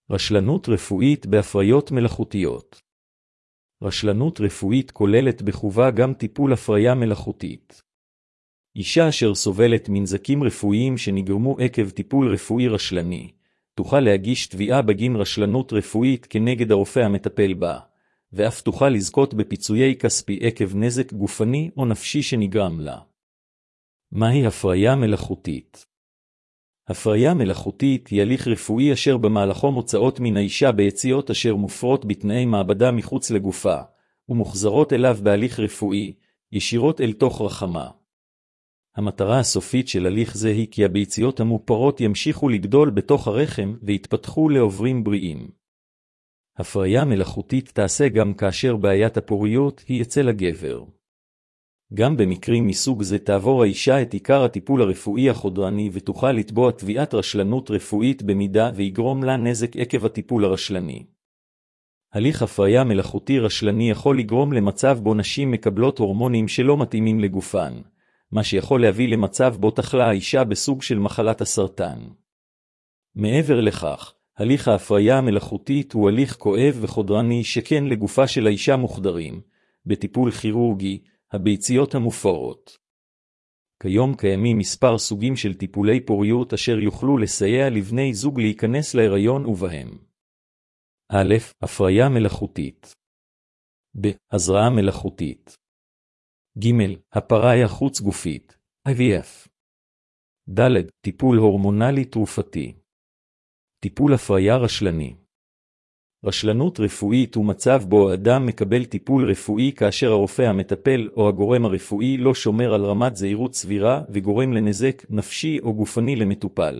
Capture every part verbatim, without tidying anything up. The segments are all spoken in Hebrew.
רשלנות רפואית בהפריות מלאכותיות. רשלנות רפואית כוללת בחובה גם טיפול הפריה מלאכותית. אישה אשר סובלת מנזקים רפואיים שנגרמו עקב טיפול רפואי רשלני, תוכל להגיש תביעה בגין רשלנות רפואית כנגד הרופא המטפל בה, ואף תוכל לזכות בפיצויי כספי עקב נזק גופני או נפשי שנגרם לה. מהי הפריה מלאכותית? הפריה מלאכותית היא הליך רפואי אשר במהלכו מוצאות מן האישה ביציות אשר מופרות בתנאי מעבדה מחוץ לגופה, ומוחזרות אליו בהליך רפואי, ישירות אל תוך רחמה. המטרה הסופית של הליך זה היא כי הביציות המופרות ימשיכו לגדול בתוך הרחם ויתפתחו לעוברים בריאים. הפריה מלאכותית תעשה גם כאשר בעיית הפוריות היא אצל הגבר. גם במקרים מסוג זה תעבור האישה את עיקר הטיפול הרפואי החודרני ותוכל לתבוע תביעת רשלנות רפואית במידה ויגרום לה נזק עקב הטיפול הרשלני. הליך הפריה מלאכותי רשלני יכול לגרום למצב בו נשים מקבלות הורמונים שלא מתאימים לגופן, מה שיכול להביא למצב בו תחלה האישה בסוג של מחלת הסרטן. מעבר לכך, הליך ההפריה המלאכותית הוא הליך כואב וחודרני שכן לגופה של האישה מוחדרים, בטיפול כירורגי, הביציות המופרות. כיום קיימים מספר סוגים של טיפולי פוריות אשר יוכלו לסייע לבני זוג להיכנס להיריון ובהם. א', הפריה מלאכותית. ב', הזרעה מלאכותית. ג', הפריה חוץ גופית, איי וי אף. ד', טיפול הורמונלי תרופתי. טיפול הפריה רשלני. רשלנות רפואית הוא מצב בו האדם מקבל טיפול רפואי כאשר הרופא המטפל או הגורם הרפואי לא שומר על רמת זהירות סבירה וגורם לנזק נפשי או גופני למטופל.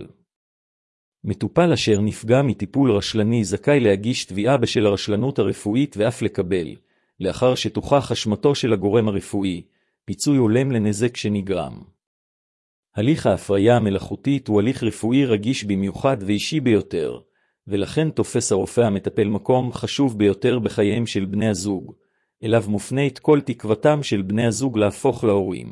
מטופל אשר נפגע מטיפול רשלני זכאי להגיש תביעה בשל הרשלנות הרפואית ואף לקבל, לאחר שתוכח אשמתו של הגורם הרפואי, פיצוי הולם לנזק שנגרם. הליך ההפריה המלאכותית הוא הליך רפואי רגיש במיוחד ואישי ביותר, ולכן תופס הרופא המטפל מקום חשוב ביותר בחייהם של בני הזוג, אליו מופנית כל תקוותם של בני הזוג להפוך להורים.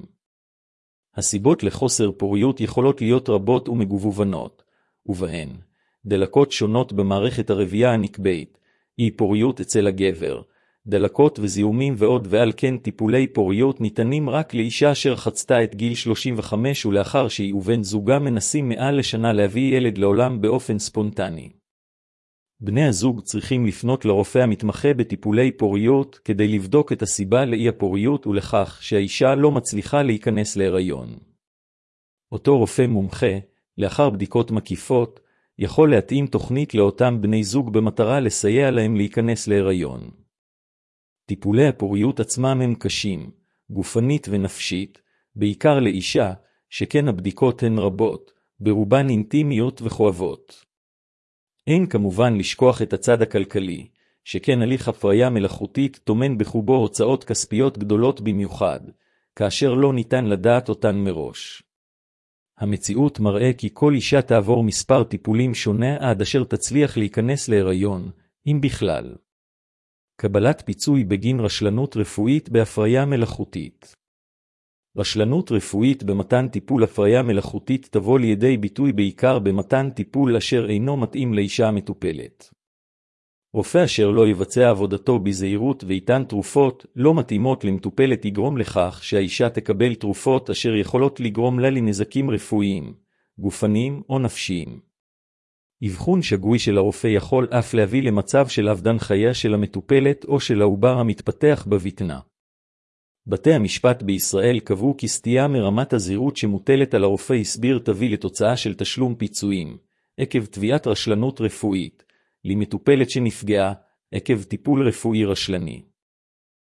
הסיבות לחוסר פוריות יכולות להיות רבות ומגוונות, ובהן דלקות שונות במערכת הרבייה הנקבית, אי פוריות אצל הגבר, דלקות וזיהומים ועוד, ועל כן טיפולי פוריות ניתנים רק לאישה אשר חצתה את גיל שלושים וחמש ולאחר שהיא ובן זוגה מנסים מעל לשנה להביא ילד לעולם באופן ספונטני. בני הזוג צריכים לפנות לרופא המתמחה בטיפולי פוריות כדי לבדוק את הסיבה לאי הפוריות ולכך שהאישה לא מצליחה להיכנס להיריון. אותו רופא מומחה, לאחר בדיקות מקיפות, יכול להתאים תוכנית לאותם בני זוג במטרה לסייע להם להיכנס להיריון. טיפולי הפוריות עצמם הם קשים, גופנית ונפשית, בעיקר לאישה, שכן הבדיקות הן רבות, ברובן אינטימיות וכואבות. אין כמובן לשכוח את הצד הכלכלי, שכן הליך הפריה מלאכותית טומן בחובו הוצאות כספיות גדולות במיוחד, כאשר לא ניתן לדעת אותן מראש. המציאות מראה כי כל אישה תעבור מספר טיפולים שונה עד אשר תצליח להיכנס להיריון, אם בכלל. קבלת פיצוי בגין רשלנות רפואית בהפריה מלאכותית. רשלנות רפואית במתן טיפול הפריה מלאכותית תבוא לידי ביטוי בעיקר במתן טיפול אשר אינו מתאים לאישה המטופלת. רופא אשר לא יבצע עבודתו בזהירות וייתן תרופות לא מתאימות למטופלת יגרום לכך שהאישה תקבל תרופות אשר יכולות לגרום לה לנזקים רפואיים, גופניים או נפשיים. אבחון שגוי של הרופא יכול אף להביא למצב של אובדן חייה של המטופלת או של העובר המתפתח בבטנה. בתי המשפט בישראל קבעו כי סטייה מרמת הזהירות שמוטלת על הרופא הסביר תביא לתוצאה של תשלום פיצויים, עקב תביעת רשלנות רפואית, למטופלת שנפגעה, עקב טיפול רפואי רשלני.